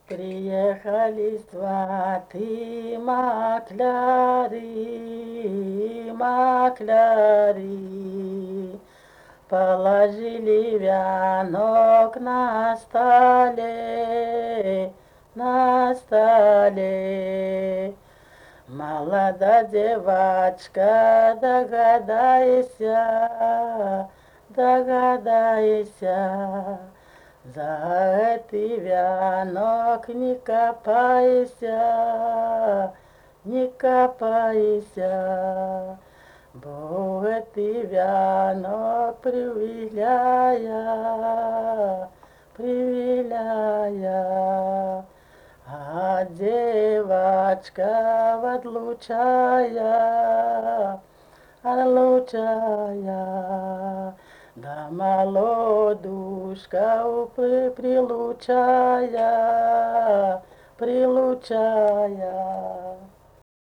Приехали сваты, макляры, положили венок на столе. Молода девочка, догадайся, за ты вянок не копайся, бо ты вянок привиляя. А девочка отлучая, да молодушка прилучая.